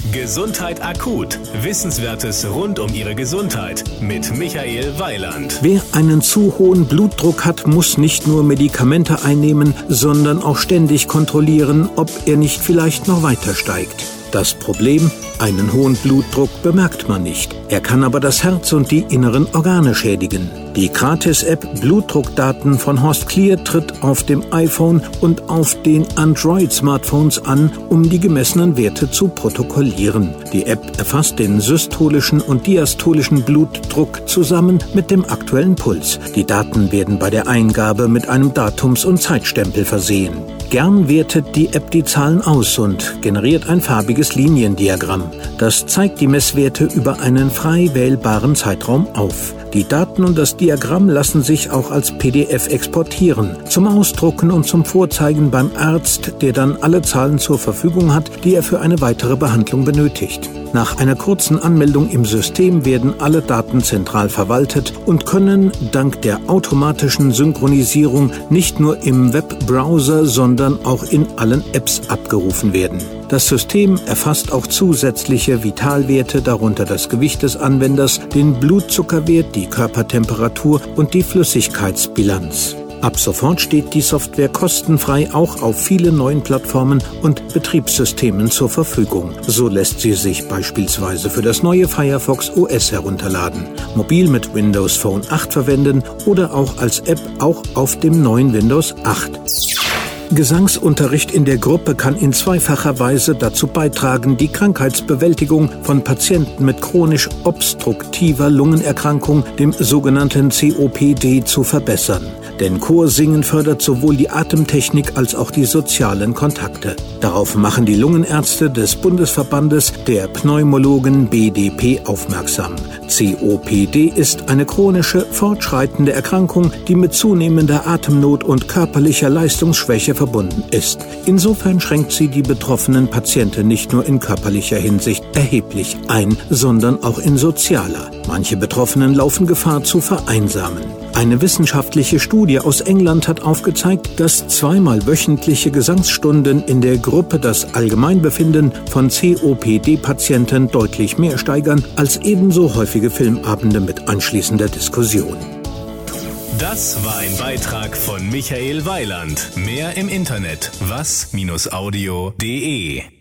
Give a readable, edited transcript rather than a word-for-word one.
Gesundheit akut. Wissenswertes rund um Ihre Gesundheit mit Michael Weiland. Wer einen zu hohen Blutdruck hat, muss nicht nur Medikamente einnehmen, sondern auch ständig kontrollieren, ob er nicht vielleicht noch weiter steigt. Das Problem: einen hohen Blutdruck bemerkt man nicht. Er kann aber das Herz und die inneren Organe schädigen. Die Gratis-App Blutdruckdaten von Horst Clear tritt auf dem iPhone und auf den Android-Smartphones an, um die gemessenen Werte zu protokollieren. Die App erfasst den systolischen und diastolischen Blutdruck zusammen mit dem aktuellen Puls. Die Daten werden bei der Eingabe mit einem Datums- und Zeitstempel versehen. Gern wertet die App die Zahlen aus und generiert ein farbiges Liniendiagramm. Das zeigt die Messwerte über einen frei wählbaren Zeitraum auf. Die Daten und das Diagramm lassen sich auch als PDF exportieren, zum Ausdrucken und zum Vorzeigen beim Arzt, der dann alle Zahlen zur Verfügung hat, die er für eine weitere Behandlung benötigt. Nach einer kurzen Anmeldung im System werden alle Daten zentral verwaltet und können dank der automatischen Synchronisierung nicht nur im Webbrowser, sondern auch in allen Apps abgerufen werden. Das System erfasst auch zusätzliche Vitalwerte, darunter das Gewicht des Anwenders, den Blutzuckerwert, die Körpertemperatur und die Flüssigkeitsbilanz. Ab sofort steht die Software kostenfrei auch auf vielen neuen Plattformen und Betriebssystemen zur Verfügung. So lässt sie sich beispielsweise für das neue Firefox OS herunterladen, mobil mit Windows Phone 8 verwenden oder auch als App auch auf dem neuen Windows 8. Gesangsunterricht in der Gruppe kann in zweifacher Weise dazu beitragen, die Krankheitsbewältigung von Patienten mit chronisch obstruktiver Lungenerkrankung, dem sogenannten COPD, zu verbessern. Denn Chorsingen fördert sowohl die Atemtechnik als auch die sozialen Kontakte. Darauf machen die Lungenärzte des Bundesverbandes der Pneumologen BDP aufmerksam. COPD ist eine chronische, fortschreitende Erkrankung, die mit zunehmender Atemnot und körperlicher Leistungsschwäche verbunden ist. Insofern schränkt sie die betroffenen Patienten nicht nur in körperlicher Hinsicht erheblich ein, sondern auch in sozialer. Manche Betroffenen laufen Gefahr zu vereinsamen. Eine wissenschaftliche Studie aus England hat aufgezeigt, dass 2-mal wöchentliche Gesangsstunden in der Gruppe das Allgemeinbefinden von COPD-Patienten deutlich mehr steigern als ebenso häufige Filmabende mit anschließender Diskussion. Das war ein Beitrag von Michael Weiland. Mehr im Internet was-audio.de